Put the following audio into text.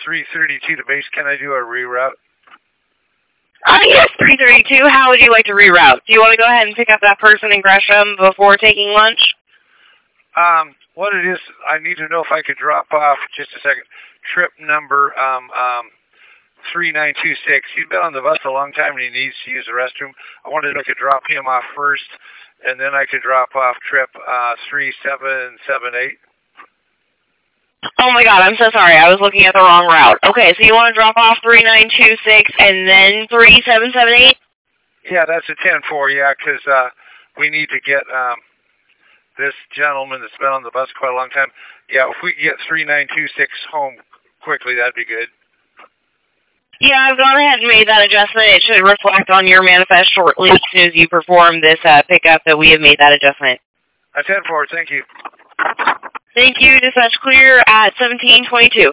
332 to base. Can I do a reroute? Yes, 332. How would you like to reroute? Do you want to go ahead and pick up that person in Gresham before taking lunch? What it is, I need to know if I could drop off, just a second, trip number 3926. He's been on the bus a long time and he needs to use the restroom. I wanted to know if I could drop him off first, and then I could drop off trip 3778. Oh my god, I'm so sorry. I was looking at the wrong route. Okay, so you want to drop off 3926 and then 3778? Yeah, that's a 10-4, yeah, because we need to get this gentleman that's been on the bus quite a long time. Yeah, if we can get 3926 home quickly, that'd be good. Yeah, I've gone ahead and made that adjustment. It should reflect on your manifest shortly as soon as you perform this pickup that we have made that adjustment. A 10-4, thank you. Thank you. Dispatch clear at 1722.